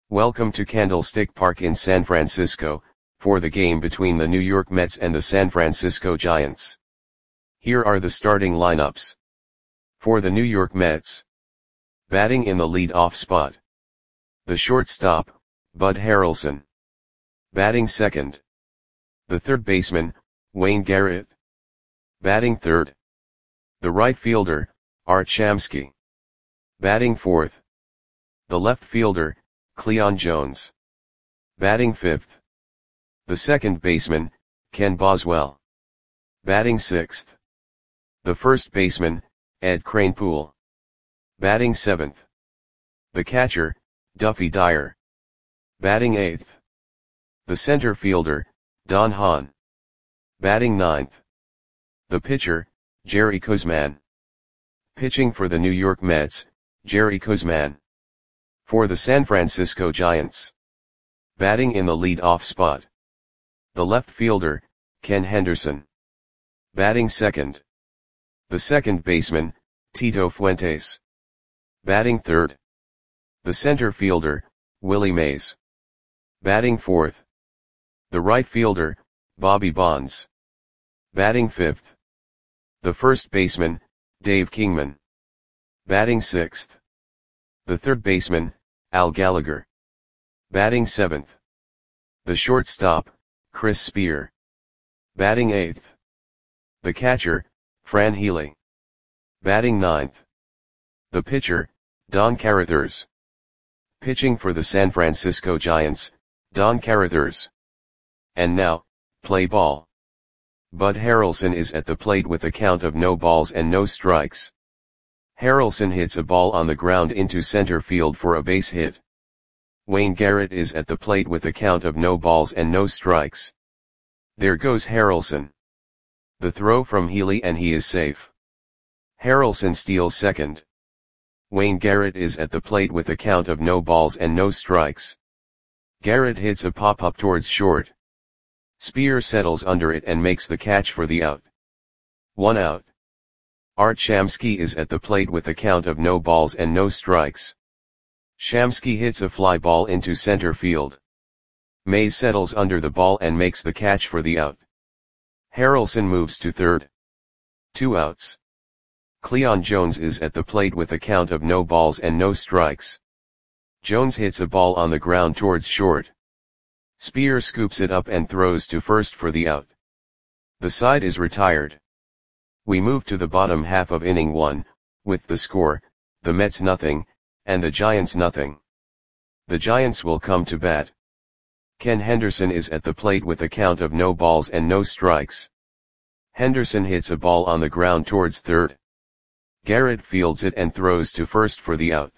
Welcome to Candlestick Park in San Francisco, for the game between the New York Mets and the San Francisco Giants. Here are the starting lineups. For the New York Mets. Batting in the lead-off spot. The shortstop, Bud Harrelson. Batting second. The third baseman, Wayne Garrett. Batting third. The right fielder, Art Shamsky. Batting fourth. The left fielder, Cleon Jones. Batting fifth. The second baseman, Ken Boswell. Batting sixth. The first baseman, Ed Kranepool. Batting seventh. The catcher, Duffy Dyer. Batting eighth. The center fielder, Don Hahn. Batting ninth. The pitcher, Jerry Koosman. Pitching for the New York Mets, Jerry Koosman. For the San Francisco Giants. Batting in the lead-off spot. The left fielder, Ken Henderson. Batting second. The second baseman, Tito Fuentes. Batting third. The center fielder, Willie Mays. Batting fourth. The right fielder, Bobby Bonds. Batting fifth. The first baseman, Dave Kingman. Batting sixth. The third baseman, Al Gallagher. Batting seventh. The shortstop, Chris Spear. Batting eighth. The catcher, Fran Healy. Batting ninth. The pitcher, Don Carruthers. Pitching for the San Francisco Giants, Don Carruthers. And now, play ball. Bud Harrelson is at the plate with a count of no balls and no strikes. Harrelson hits a ball on the ground into center field for a base hit. Wayne Garrett is at the plate with a count of no balls and no strikes. There goes Harrelson. The throw from Healy and he is safe. Harrelson steals second. Wayne Garrett is at the plate with a count of no balls and no strikes. Garrett hits a pop-up towards short. Spear settles under it and makes the catch for the out. 1 out. Art Shamsky is at the plate with a count of no balls and no strikes. Shamsky hits a fly ball into center field. Mays settles under the ball and makes the catch for the out. Harrelson moves to third. 2 outs. Cleon Jones is at the plate with a count of no balls and no strikes. Jones hits a ball on the ground towards short. Spear scoops it up and throws to first for the out. The side is retired. We move to the bottom half of inning 1, with the score, the Mets nothing, and the Giants nothing. The Giants will come to bat. Ken Henderson is at the plate with a count of no balls and no strikes. Henderson hits a ball on the ground towards third. Garrett fields it and throws to first for the out.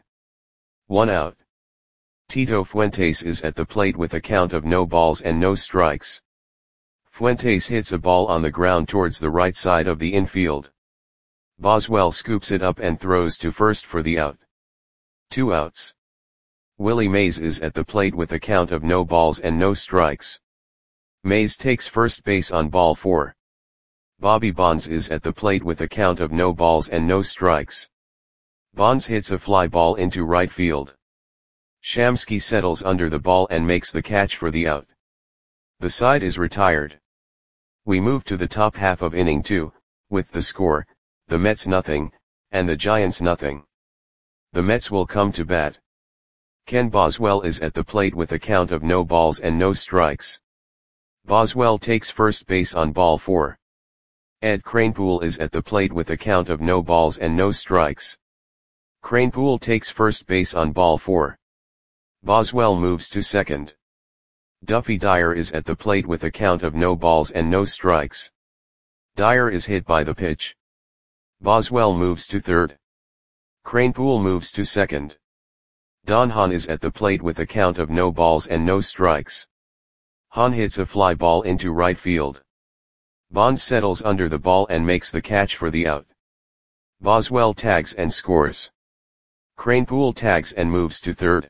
1 out. Tito Fuentes is at the plate with a count of no balls and no strikes. Fuentes hits a ball on the ground towards the right side of the infield. Boswell scoops it up and throws to first for the out. 2 outs. Willie Mays is at the plate with a count of no balls and no strikes. Mays takes first base on ball 4. Bobby Bonds is at the plate with a count of no balls and no strikes. Bonds hits a fly ball into right field. Shamsky settles under the ball and makes the catch for the out. The side is retired. We move to the top half of inning 2, with the score, the Mets nothing, and the Giants nothing. The Mets will come to bat. Ken Boswell is at the plate with a count of no balls and no strikes. Boswell takes first base on ball 4. Ed Kranepool is at the plate with a count of no balls and no strikes. Kranepool takes first base on ball 4. Boswell moves to second. Duffy Dyer is at the plate with a count of no balls and no strikes. Dyer is hit by the pitch. Boswell moves to third. Kranepool moves to second. Don Hahn is at the plate with a count of no balls and no strikes. Hahn hits a fly ball into right field. Bonds settles under the ball and makes the catch for the out. Boswell tags and scores. Kranepool tags and moves to third.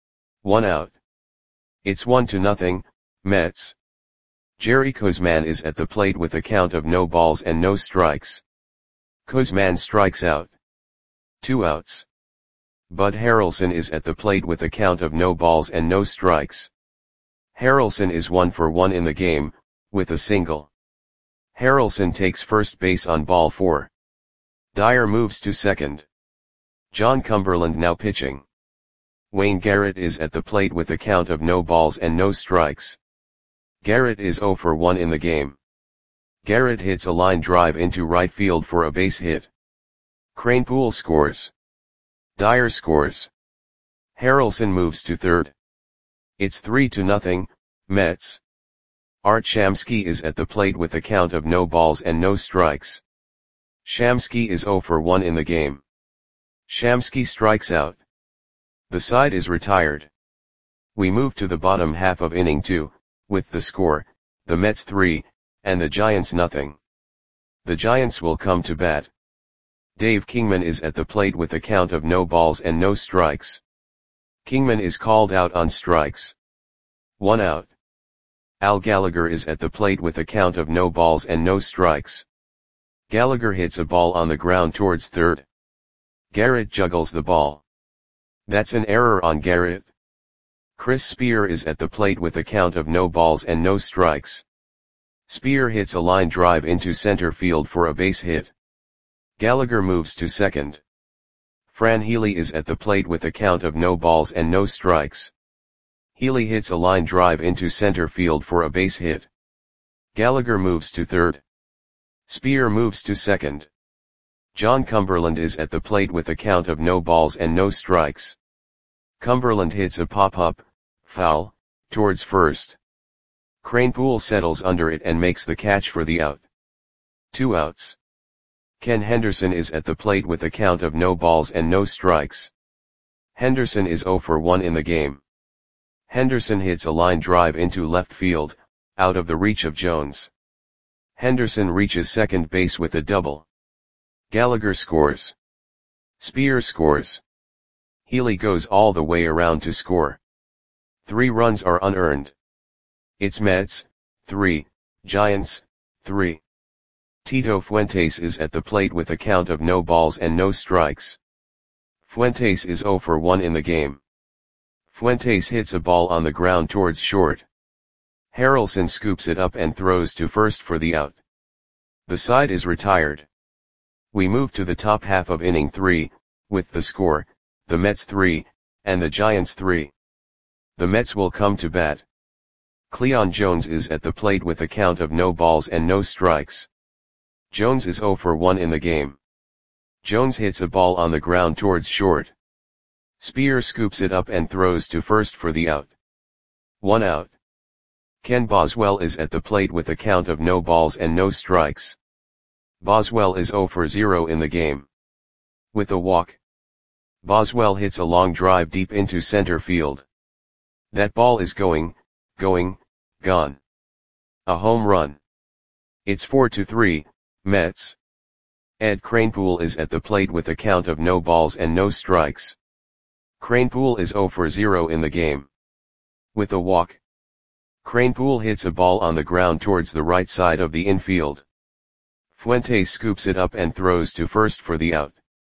1 out. It's 1-0, Mets. Jerry Koosman is at the plate with a count of no balls and no strikes. Koosman strikes out. 2 outs. Bud Harrelson is at the plate with a count of no balls and no strikes. Harrelson is 1 for 1 in the game, with a single. Harrelson takes first base on ball 4. Dyer moves to second. John Cumberland now pitching. Wayne Garrett is at the plate with a count of no balls and no strikes. Garrett is 0 for 1 in the game. Garrett hits a line drive into right field for a base hit. Kranepool scores. Dyer scores. Harrelson moves to third. It's 3-0, Mets. Art Shamsky is at the plate with a count of no balls and no strikes. Shamsky is 0 for 1 in the game. Shamsky strikes out. The side is retired. We move to the bottom half of inning 2, with the score, the Mets 3, and the Giants 0. The Giants will come to bat. Dave Kingman is at the plate with a count of no balls and no strikes. Kingman is called out on strikes. 1 out. Al Gallagher is at the plate with a count of no balls and no strikes. Gallagher hits a ball on the ground towards third. Garrett juggles the ball. That's an error on Garrett. Chris Spear is at the plate with a count of no balls and no strikes. Spear hits a line drive into center field for a base hit. Gallagher moves to second. Fran Healy is at the plate with a count of no balls and no strikes. Healy hits a line drive into center field for a base hit. Gallagher moves to third. Spear moves to second. John Cumberland is at the plate with a count of no balls and no strikes. Cumberland hits a pop-up, foul, towards first. Kranepool settles under it and makes the catch for the out. 2 outs. Ken Henderson is at the plate with a count of no balls and no strikes. Henderson is 0 for 1 in the game. Henderson hits a line drive into left field, out of the reach of Jones. Henderson reaches second base with a double. Gallagher scores. Spear scores. Healy goes all the way around to score. 3 runs are unearned. It's Mets, 3, Giants, 3. Tito Fuentes is at the plate with a count of no balls and no strikes. Fuentes is 0 for 1 in the game. Fuentes hits a ball on the ground towards short. Harrelson scoops it up and throws to first for the out. The side is retired. We move to the top half of inning 3, with the score, the Mets 3, and the Giants 3. The Mets will come to bat. Cleon Jones is at the plate with a count of no balls and no strikes. Jones is 0 for 1 in the game. Jones hits a ball on the ground towards short. Spear scoops it up and throws to first for the out. 1 out. Ken Boswell is at the plate with a count of no balls and no strikes. Boswell is 0 for 0 in the game. With a walk. Boswell hits a long drive deep into center field. That ball is going, gone. A home run. It's 4-3, Mets. Ed Kranepool is at the plate with a count of no balls and no strikes. Kranepool is 0 for 0 in the game. With a walk. Kranepool hits a ball on the ground towards the right side of the infield. Fuentes scoops it up and throws to first for the out.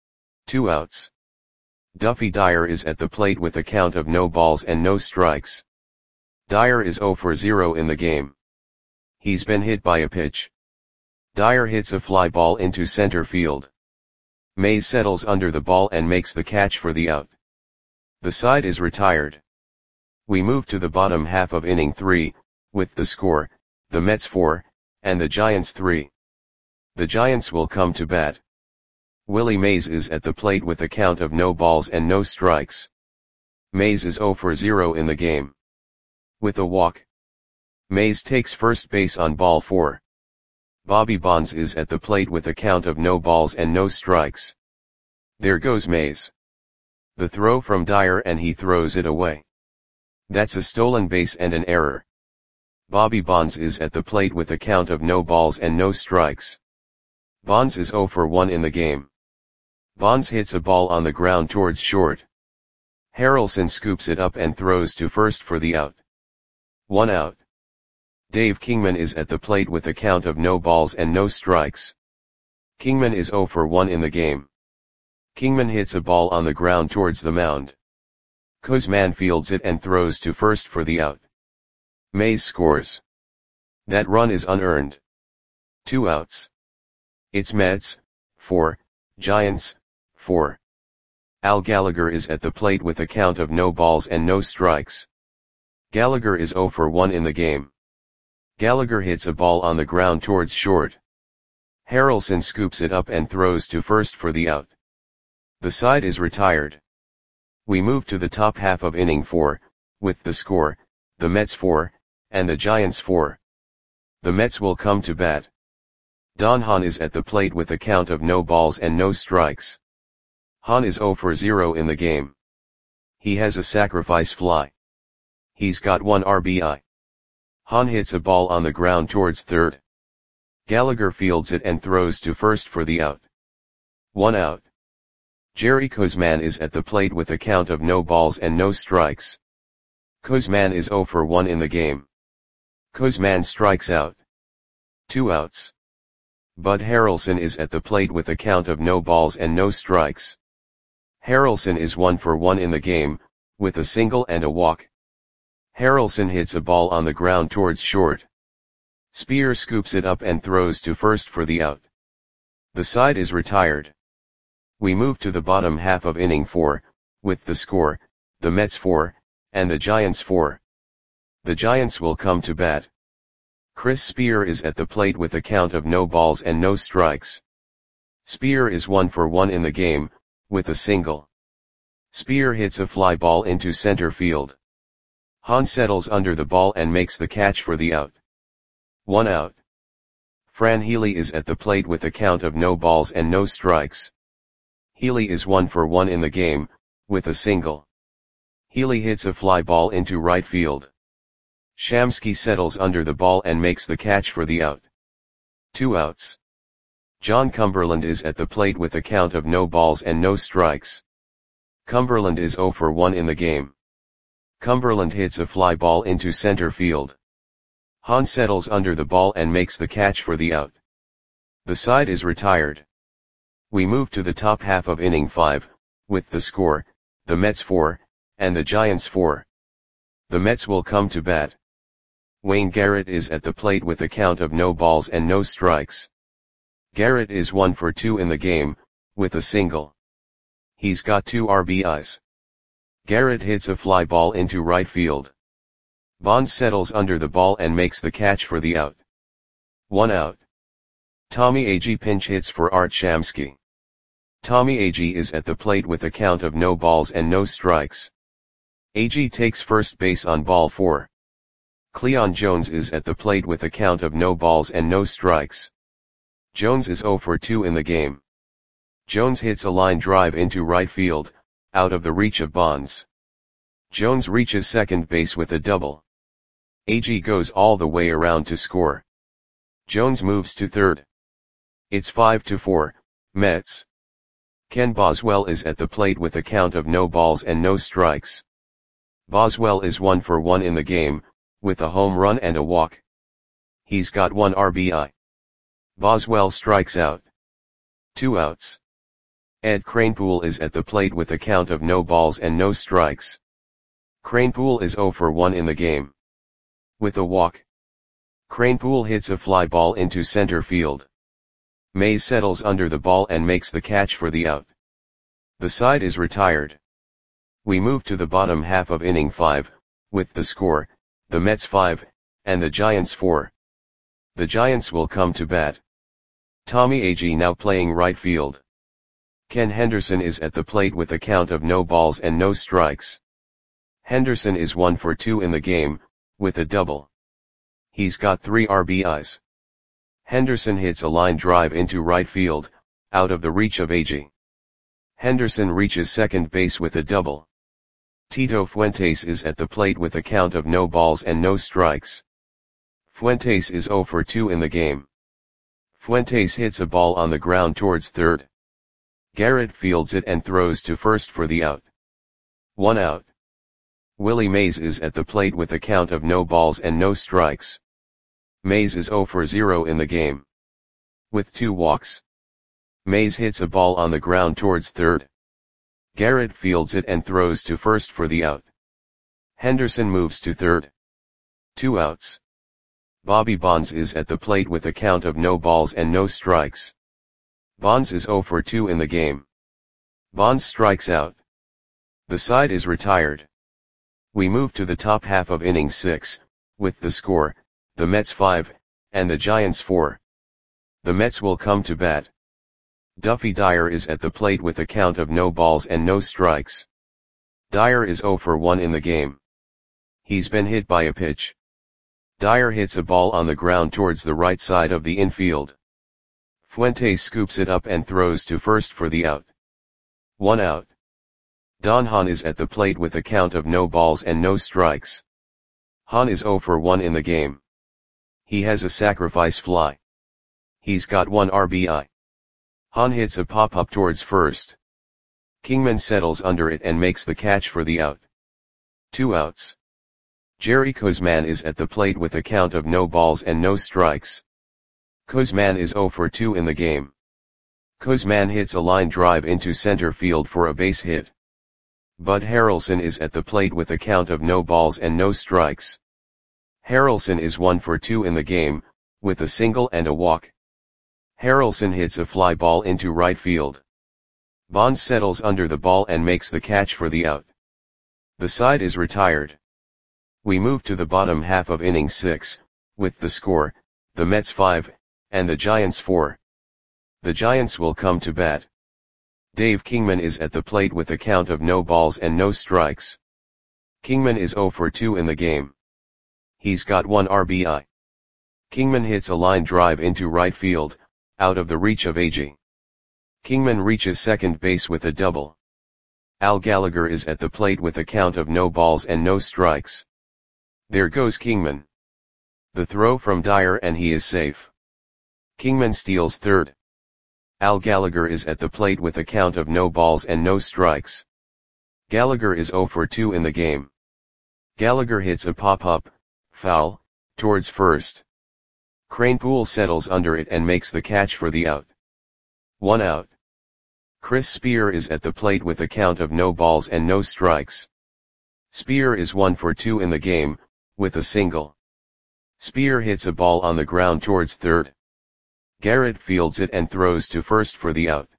2 outs. Duffy Dyer is at the plate with a count of no balls and no strikes. Dyer is 0 for 0 in the game. He's been hit by a pitch. Dyer hits a fly ball into center field. Mays settles under the ball and makes the catch for the out. The side is retired. We move to the bottom half of inning 3, with the score, the Mets 4, and the Giants 3. The Giants will come to bat. Willie Mays is at the plate with a count of no balls and no strikes. Mays is 0 for 0 in the game. With a walk. Mays takes first base on ball 4. Bobby Bonds is at the plate with a count of no balls and no strikes. There goes Mays. The throw from Dyer and he throws it away. That's a stolen base and an error. Bobby Bonds is at the plate with a count of no balls and no strikes. Bonds is 0 for 1 in the game. Bonds hits a ball on the ground towards short. Harrelson scoops it up and throws to first for the out. 1 out. Dave Kingman is at the plate with a count of no balls and no strikes. Kingman is 0 for 1 in the game. Kingman hits a ball on the ground towards the mound. Kuzman fields it and throws to first for the out. Mays scores. That run is unearned. 2 outs. It's Mets, 4, Giants, 4. Al Gallagher is at the plate with a count of no balls and no strikes. Gallagher is 0 for 1 in the game. Gallagher hits a ball on the ground towards short. Harrelson scoops it up and throws to first for the out. The side is retired. We move to the top half of inning 4, with the score, the Mets 4, and the Giants 4. The Mets will come to bat. Don Hahn is at the plate with a count of no balls and no strikes. Hahn is 0 for 0 in the game. He has a sacrifice fly. He's got 1 RBI. Hahn hits a ball on the ground towards third. Gallagher fields it and throws to first for the out. 1 out. Jerry Kuzman is at the plate with a count of no balls and no strikes. Kuzman is 0 for 1 in the game. Kuzman strikes out. 2 outs. Bud Harrelson is at the plate with a count of no balls and no strikes. Harrelson is 1 for 1 in the game, with a single and a walk. Harrelson hits a ball on the ground towards short. Spear scoops it up and throws to first for the out. The side is retired. We move to the bottom half of inning 4, with the score, the Mets 4, and the Giants 4. The Giants will come to bat. Chris Spear is at the plate with a count of no balls and no strikes. Spear is 1 for 1 in the game, with a single. Spear hits a fly ball into center field. Hahn settles under the ball and makes the catch for the out. 1 out. Fran Healy is at the plate with a count of no balls and no strikes. Healy is 1 for 1 in the game, with a single. Healy hits a fly ball into right field. Shamsky settles under the ball and makes the catch for the out. 2 outs. John Cumberland is at the plate with a count of no balls and no strikes. Cumberland is 0 for 1 in the game. Cumberland hits a fly ball into center field. Hahn settles under the ball and makes the catch for the out. The side is retired. We move to the top half of inning 5, with the score, the Mets 4, and the Giants 4. The Mets will come to bat. Wayne Garrett is at the plate with a count of no balls and no strikes. Garrett is 1 for 2 in the game, with a single. He's got 2 RBIs. Garrett hits a fly ball into right field. Bonds settles under the ball and makes the catch for the out. 1 out. Tommy Agee pinch hits for Art Shamsky. Tommy Agee is at the plate with a count of no balls and no strikes. Agee takes first base on ball 4. Cleon Jones is at the plate with a count of no balls and no strikes. Jones is 0 for 2 in the game. Jones hits a line drive into right field, out of the reach of Bonds. Jones reaches second base with a double. Agee goes all the way around to score. Jones moves to third. It's 5-4, Mets. Ken Boswell is at the plate with a count of no balls and no strikes. Boswell is 1 for 1 in the game, with a home run and a walk. He's got 1 RBI. Boswell strikes out. 2 outs. Ed Kranepool is at the plate with a count of no balls and no strikes. Kranepool is 0 for 1 in the game. With a walk. Kranepool hits a fly ball into center field. Mays settles under the ball and makes the catch for the out. The side is retired. We move to the bottom half of inning 5, with the score, the Mets 5, and the Giants 4. The Giants will come to bat. Tommy Agee now playing right field. Ken Henderson is at the plate with a count of no balls and no strikes. Henderson is 1 for 2 in the game, with a double. He's got 3 RBIs. Henderson hits a line drive into right field, out of the reach of Agee. Henderson reaches second base with a double. Tito Fuentes is at the plate with a count of no balls and no strikes. Fuentes is 0 for 2 in the game. Fuentes hits a ball on the ground towards third. Garrett fields it and throws to first for the out. 1 out. Willie Mays is at the plate with a count of no balls and no strikes. Mays is 0 for 0 in the game. With 2 walks. Mays hits a ball on the ground towards third. Garrett fields it and throws to first for the out. Henderson moves to third. 2 outs. Bobby Bonds is at the plate with a count of no balls and no strikes. Bonds is 0 for 2 in the game. Bonds strikes out. The side is retired. We move to the top half of inning 6, with the score, the Mets 5, and the Giants 4. The Mets will come to bat. Duffy Dyer is at the plate with a count of no balls and no strikes. Dyer is 0 for 1 in the game. He's been hit by a pitch. Dyer hits a ball on the ground towards the right side of the infield. Fuentes scoops it up and throws to first for the out. 1 out. Don Hahn is at the plate with a count of no balls and no strikes. Hahn is 0 for 1 in the game. He has a sacrifice fly. He's got 1 RBI. Hahn hits a pop-up towards first. Kingman settles under it and makes the catch for the out. 2 outs. Jerry Koosman is at the plate with a count of no balls and no strikes. Koosman is 0 for 2 in the game. Koosman hits a line drive into center field for a base hit. Bud Harrelson is at the plate with a count of no balls and no strikes. Harrelson is 1 for 2 in the game, with a single and a walk. Harrelson hits a fly ball into right field. Bonds settles under the ball and makes the catch for the out. The side is retired. We move to the bottom half of inning 6, with the score, the Mets 5, and the Giants 4. The Giants will come to bat. Dave Kingman is at the plate with a count of no balls and no strikes. Kingman is 0 for 2 in the game. He's got 1 RBI. Kingman hits a line drive into right field, out of the reach of Agee. Kingman reaches second base with a double. Al Gallagher is at the plate with a count of no balls and no strikes. There goes Kingman. The throw from Dyer and he is safe. Kingman steals third. Al Gallagher is at the plate with a count of no balls and no strikes. Gallagher is 0 for 2 in the game. Gallagher hits a pop-up, foul, towards first. Kranepool settles under it and makes the catch for the out. 1 out. Chris Spear is at the plate with a count of no balls and no strikes. Spear is 1 for 2 in the game, with a single. Spear hits a ball on the ground towards third. Garrett fields it and throws to first for the out.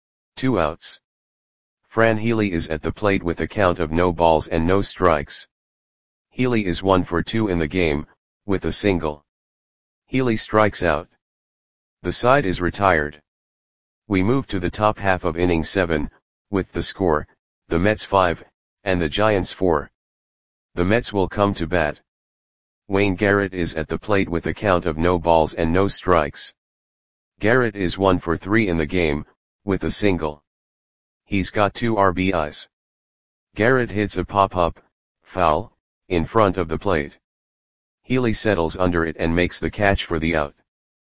2 outs. Fran Healy is at the plate with a count of no balls and no strikes. Healy is 1 for 2 in the game, with a single. Healy strikes out. The side is retired. We move to the top half of inning 7, with the score, the Mets 5, and the Giants 4. The Mets will come to bat. Wayne Garrett is at the plate with a count of no balls and no strikes. Garrett is 1 for 3 in the game, with a single. He's got 2 RBIs. Garrett hits a pop-up, foul, in front of the plate. Healy settles under it and makes the catch for the out.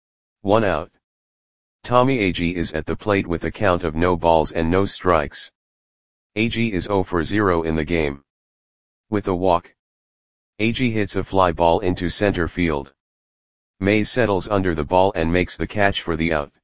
1 out. Tommy Agee is at the plate with a count of no balls and no strikes. Agee is 0 for 0 in the game. With a walk. Agee hits a fly ball into center field. Mays settles under the ball and makes the catch for the out.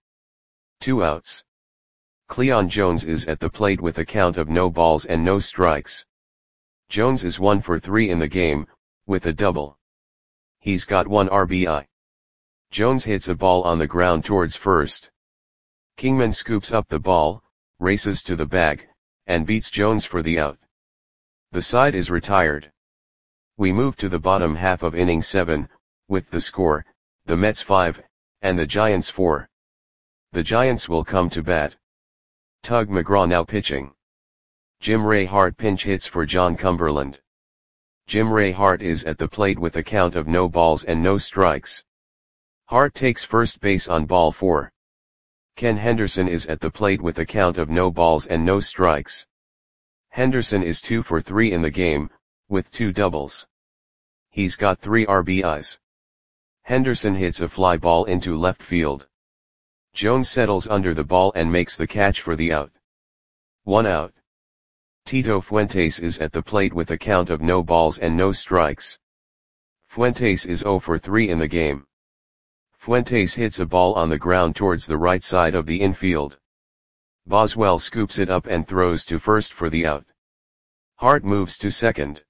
2 outs. Cleon Jones is at the plate with a count of no balls and no strikes. Jones is 1 for 3 in the game, with a double. He's got 1 RBI. Jones hits a ball on the ground towards first. Kingman scoops up the ball, races to the bag, and beats Jones for the out. The side is retired. We move to the bottom half of inning 7, with the score, the Mets 5, and the Giants 4. The Giants will come to bat. Tug McGraw now pitching. Jim Ray Hart pinch hits for John Cumberland. Jim Ray Hart is at the plate with a count of no balls and no strikes. Hart takes first base on ball 4. Ken Henderson is at the plate with a count of no balls and no strikes. Henderson is 2 for 3 in the game, with 2 doubles. He's got 3 RBIs. Henderson hits a fly ball into left field. Jones settles under the ball and makes the catch for the out. 1 out. Tito Fuentes is at the plate with a count of no balls and no strikes. Fuentes is 0 for 3 in the game. Fuentes hits a ball on the ground towards the right side of the infield. Boswell scoops it up and throws to first for the out. Hart moves to second.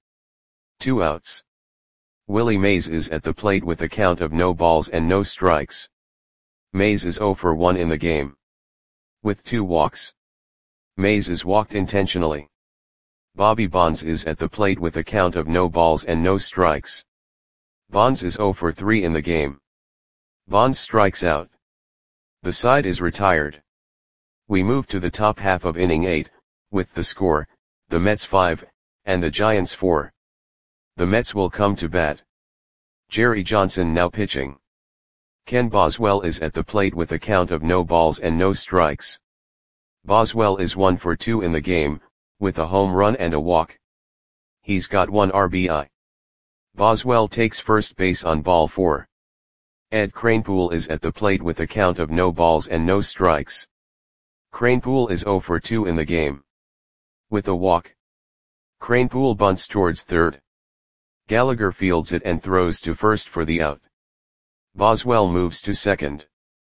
2 outs. Willie Mays is at the plate with a count of no balls and no strikes. Mays is 0 for 1 in the game. With 2 walks. Mays is walked intentionally. Bobby Bonds is at the plate with a count of no balls and no strikes. Bonds is 0 for 3 in the game. Bonds strikes out. The side is retired. We move to the top half of inning 8, with the score, the Mets 5, and the Giants 4. The Mets will come to bat. Jerry Johnson now pitching. Ken Boswell is at the plate with a count of no balls and no strikes. Boswell is 1 for 2 in the game, with a home run and a walk. He's got 1 RBI. Boswell takes first base on ball 4. Ed Kranepool is at the plate with a count of no balls and no strikes. Kranepool is 0 for 2 in the game. With a walk. Kranepool bunts towards third. Gallagher fields it and throws to first for the out. Boswell moves to second.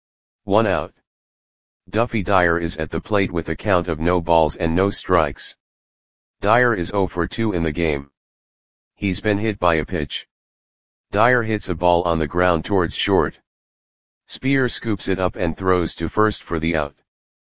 1 out. Duffy Dyer is at the plate with a count of no balls and no strikes. Dyer is 0 for 2 in the game. He's been hit by a pitch. Dyer hits a ball on the ground towards short. Spear scoops it up and throws to first for the out.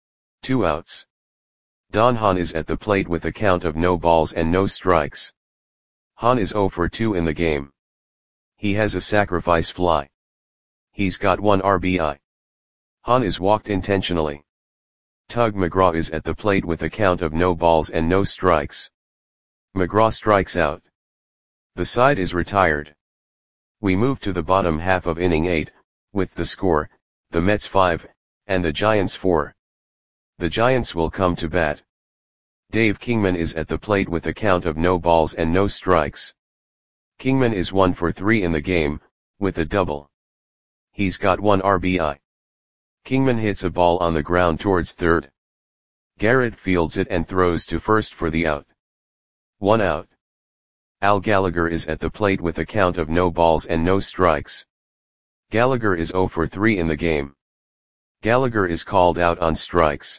2 outs. Don Hahn is at the plate with a count of no balls and no strikes. Hahn is 0 for 2 in the game. He has a sacrifice fly. He's got 1 RBI. Hahn is walked intentionally. Tug McGraw is at the plate with a count of no balls and no strikes. McGraw strikes out. The side is retired. We move to the bottom half of inning 8, with the score, the Mets 5, and the Giants 4. The Giants will come to bat. Dave Kingman is at the plate with a count of no balls and no strikes. Kingman is 1 for 3 in the game, with a double. He's got 1 RBI. Kingman hits a ball on the ground towards third. Garrett fields it and throws to first for the out. 1 out. Al Gallagher is at the plate with a count of no balls and no strikes. Gallagher is 0 for 3 in the game. Gallagher is called out on strikes.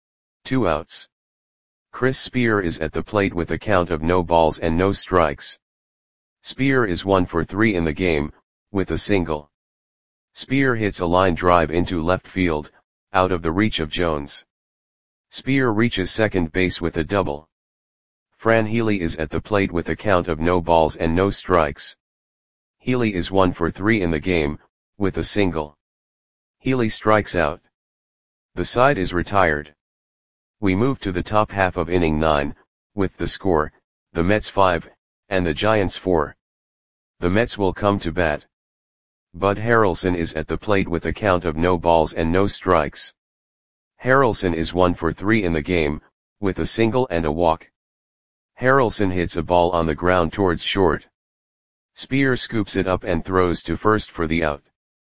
2 outs. Chris Spear is at the plate with a count of no balls and no strikes. Spear is 1 for 3 in the game, with a single. Spear hits a line drive into left field, out of the reach of Jones. Spear reaches second base with a double. Fran Healy is at the plate with a count of no balls and no strikes. Healy is 1 for 3 in the game, with a single. Healy strikes out. The side is retired. We move to the top half of inning 9, with the score, the Mets 5, and the Giants 4. The Mets will come to bat. Bud Harrelson is at the plate with a count of no balls and no strikes. Harrelson is 1 for 3 in the game, with a single and a walk. Harrelson hits a ball on the ground towards short. Spear scoops it up and throws to first for the out.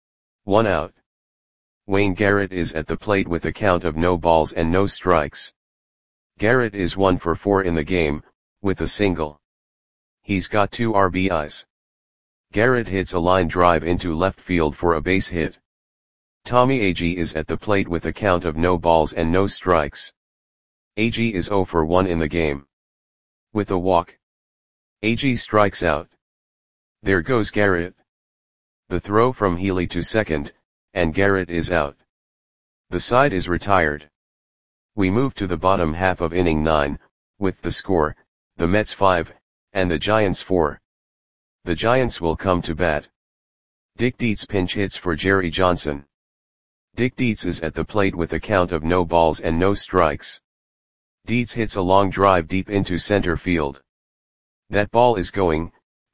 1 out. Wayne Garrett is at the plate with a count of no balls and no strikes. Garrett is 1 for 4 in the game, with a single. He's got 2 RBIs. Garrett hits a line drive into left field for a base hit. Tommy Agee is at the plate with a count of no balls and no strikes. Agee is 0 for 1 in the game. With a walk. Agee strikes out. There goes Garrett. The throw from Healy to second, and Garrett is out. The side is retired. We move to the bottom half of inning 9, with the score, the Mets 5, and the Giants 4. The Giants will come to bat. Dick Dietz pinch hits for Jerry Johnson. Dick Dietz is at the plate with a count of no balls and no strikes. Dietz hits a long drive deep into center field. That ball is going,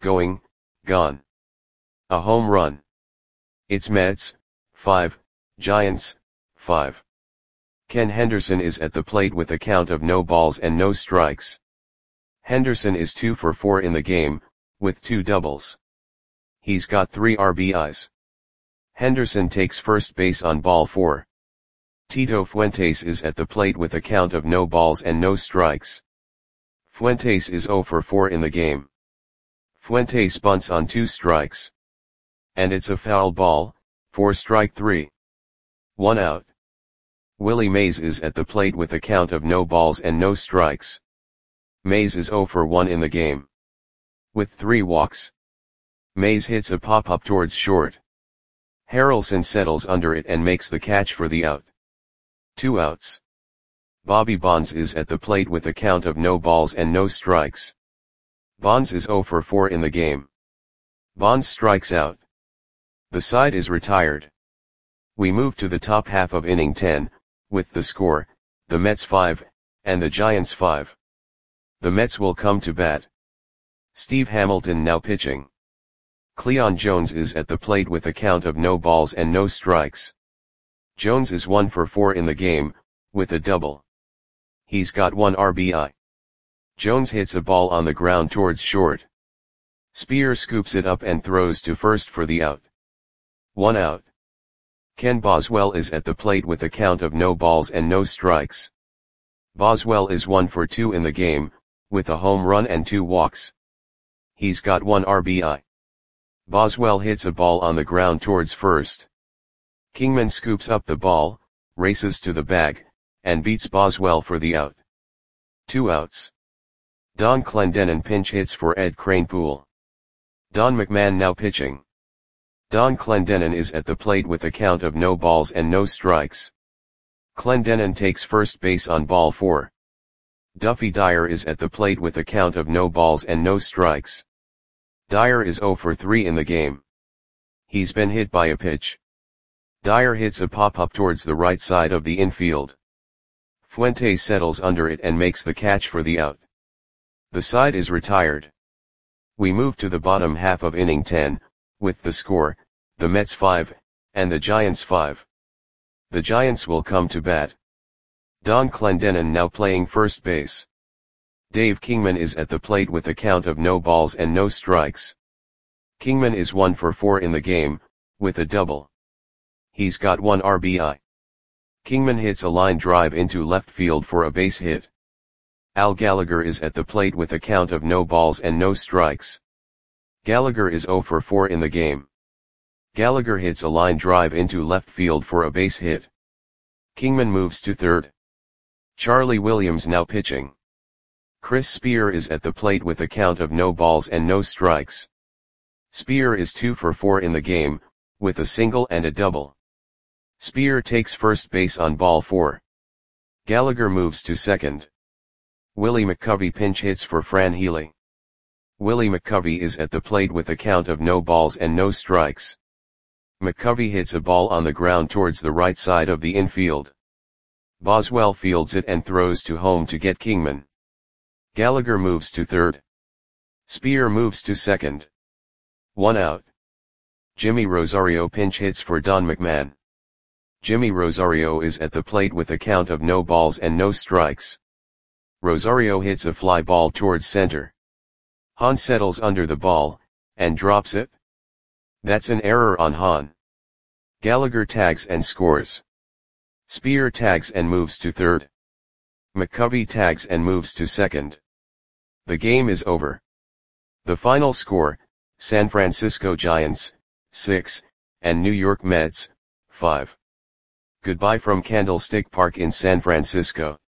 gone. A home run. It's Mets 5, Giants 5. Ken Henderson is at the plate with a count of no balls and no strikes. Henderson is 2 for 4 in the game, with 2 doubles. He's got 3 RBIs. Henderson takes first base on ball 4. Tito Fuentes is at the plate with a count of no balls and no strikes. Fuentes is 0 for 4 in the game. Fuentes bunts on 2 strikes. And it's a foul ball, For strike 3. 1 out. Willie Mays is at the plate with a count of no balls and no strikes. Mays is 0 for 1 in the game. With 3 walks. Mays hits a pop-up towards short. Harrelson settles under it and makes the catch for the out. 2 outs. Bobby Bonds is at the plate with a count of no balls and no strikes. Bonds is 0 for 4 in the game. Bonds strikes out. The side is retired. We move to the top half of inning 10, with the score, the Mets 5, and the Giants 5. The Mets will come to bat. Steve Hamilton now pitching. Cleon Jones is at the plate with a count of no balls and no strikes. Jones is 1 for 4 in the game, with a double. He's got 1 RBI. Jones hits a ball on the ground towards short. Spear scoops it up and throws to first for the out. 1 out. Ken Boswell is at the plate with a count of no balls and no strikes. Boswell is 1 for 2 in the game, with a home run and 2 walks. He's got 1 RBI. Boswell hits a ball on the ground towards first. Kingman scoops up the ball, races to the bag, and beats Boswell for the out. 2 outs. Don Clendenon pinch hits for Ed Kranepool. Don McMahon now pitching. Don Clendenon is at the plate with a count of no balls and no strikes. Clendenon takes first base on ball 4. Duffy Dyer is at the plate with a count of no balls and no strikes. Dyer is 0 for 3 in the game. He's been hit by a pitch. Dyer hits a pop-up towards the right side of the infield. Fuentes settles under it and makes the catch for the out. The side is retired. We move to the bottom half of inning 10, with the score, the Mets 5, and the Giants 5. The Giants will come to bat. Don Clendenon now playing first base. Dave Kingman is at the plate with a count of no balls and no strikes. Kingman is 1 for 4 in the game, with a double. He's got 1 RBI. Kingman hits a line drive into left field for a base hit. Al Gallagher is at the plate with a count of no balls and no strikes. Gallagher is 0 for 4 in the game. Gallagher hits a line drive into left field for a base hit. Kingman moves to third. Charlie Williams now pitching. Chris Spear is at the plate with a count of no balls and no strikes. Spear is 2 for 4 in the game, with a single and a double. Spear takes first base on ball 4. Gallagher moves to second. Willie McCovey pinch hits for Fran Healy. Willie McCovey is at the plate with a count of no balls and no strikes. McCovey hits a ball on the ground towards the right side of the infield. Boswell fields it and throws to home to get Kingman. Gallagher moves to third. Spear moves to second. 1 out. Jimmy Rosario pinch hits for Don McMahon. Jimmy Rosario is at the plate with a count of no balls and no strikes. Rosario hits a fly ball towards center. Hahn settles under the ball, and drops it. That's an error on Hahn. Gallagher tags and scores. Spear tags and moves to third. McCovey tags and moves to second. The game is over. The final score, San Francisco Giants, 6, and New York Mets, 5. Goodbye from Candlestick Park in San Francisco.